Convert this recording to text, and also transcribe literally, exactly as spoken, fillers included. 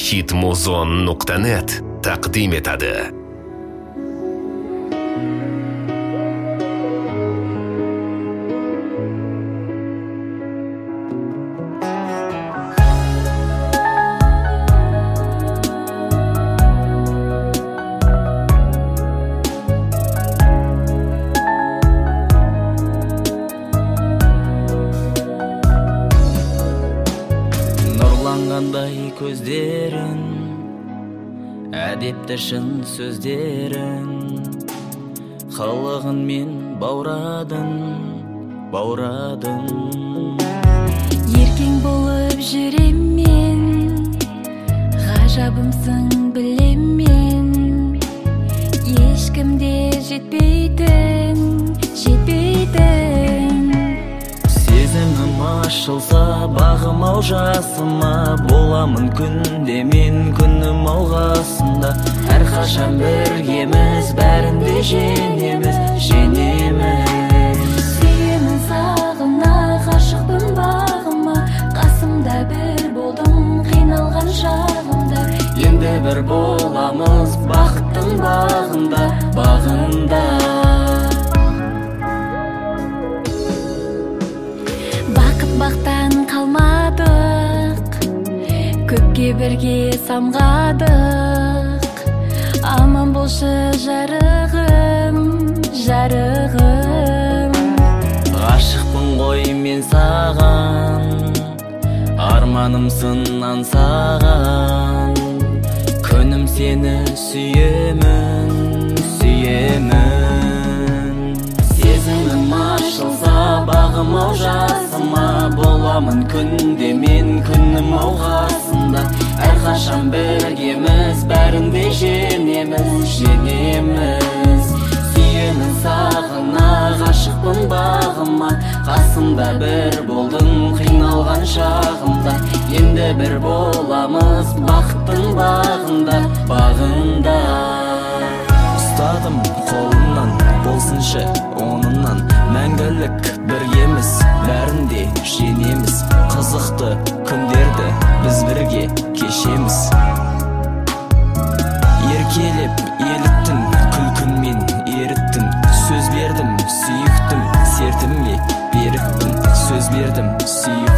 hitmuzon nuqta net taqdim etadi. Нұрланғандай көздерін, әдепті шын сөздерін, қылығын мен баурадың, баурадың. Еркең болып жүрем мен, ғажабымсың білем мен, ешкімде жетпейтін, жетпейтін. Сезімім ашылса бағым-ау жасыма, боламын күнде мен күнім алғасында. Әрқашан біргеміз, бәрінде женеміз, женеміз. Сүйемін сағына, ғашықпын бағыма, қасымда бір болдым қиналған шағымда. Енді бір боламыз бақыттың бағында, бағында. Бақтан қалмадық, көпке бірге самғадық. Аман болшы жарығым, жарығым. Ғашықпын ғой мен саған, арманымсың аңсаған. Күнім сені сүйемін, сүйемін. Сезімім ашылса бағым-ау жасыма, боламын күнде мен күнім алғасында. Әрқашан біргеміз, бәрінде женеміз, женеміз. Сүйемін сағына, ғашықпын бағыма, қасымда бір болдың қиналған шағымда. Енді бір боламыз бақыттың бағында, бағында. Ұстадым қолымнан, болсыншы онынан, мәңгілік біргеміз, бәрінде женеміз. Қызықты күндерді біз бірге кешеміз. Еркелеп еліктің, күлкіңмен еріттің. Сөз бердім, сүйіктім, сертімге беріктім. Сөз бердім, сүйіктім.